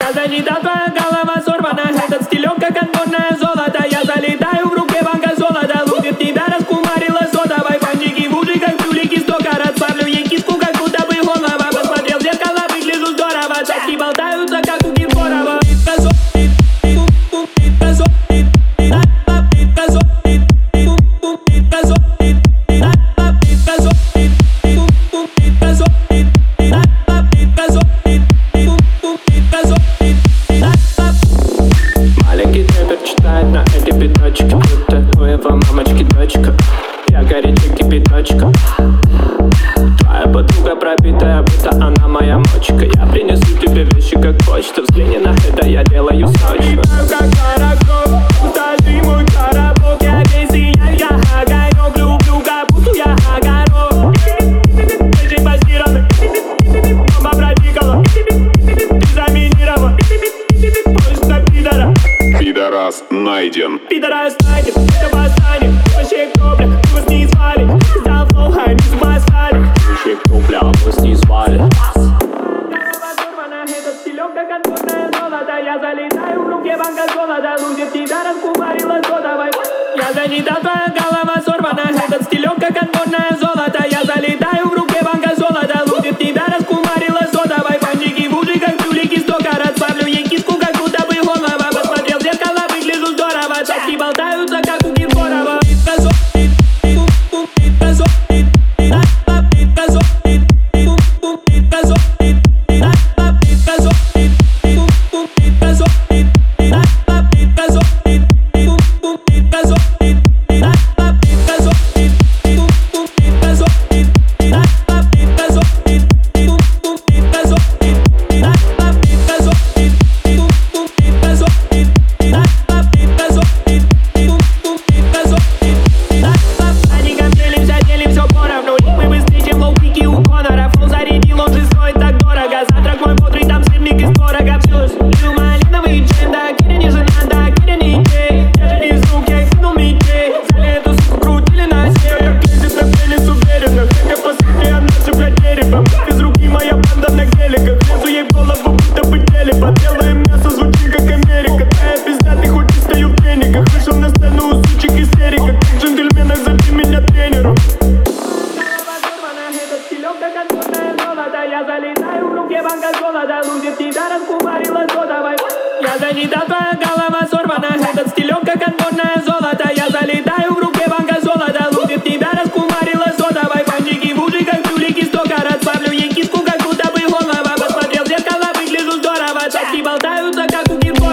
Я занята, твоя голова сорвана. Этот стилек, как отборное золото. Я залетаю, в руке банка золота. Лупит тебя, раскумарила сотовой. Панчики в уши, как тюлики, 100 карат. Славлю ей киску, как будто бы голова. Посмотрел в зеркало, выгляжу здорово. Таки болтаются, как у Киркорова. На этой биточке, будто у его мамочки дочка. Я горячий кипяточка. Твоя подруга пробитая, будто она моя мочка. Я принесу тебе вещи, как почта. Взгляни на это, я делаю срочно. Как таракот, устали мой коробок. Я весь я огонек. Люблю капусту, я огород. Ты базирован, бомба пробегала. Ты заминирован, просто пидора. Пидорас найден. Пидорас найден, это восстание. Вообще копля, мы вас не звали. Стал плохо, они спасали. Вообще копля, мы вас не звали. Этот стилек, как отборное золото. Я залетаю, в руке банка золота. Лузит тебя, раскумарила сотовой. Я занята, твоя голова сорвана. Этот стилек, как отборное золото. Я залетаю, в руке банка золота. Лузит тебя, раскумарила сотовой. Панчики в уши, как тюлики, 100 карат. Славлю ей киску, как будто бы голова. Посмотрел в зеркало, выгляжу здорово. Таки болтаются, как у Киркорова. Я залетаю, в руке банка золота. Лузит тебя, раскумарила сотовой. Я занята, твоя голова сорвана. Этот стилек, как отборное золото. Я залетаю, в руке банка золота. Лузит тебя, раскумарила сотовой. Панчики в уши, как тюлики, 100 карат. Славлю ей киску, как будто бы голова. Посмотрел в зеркало, выгляжу здорово. Таки болтаются, как у Киркорова.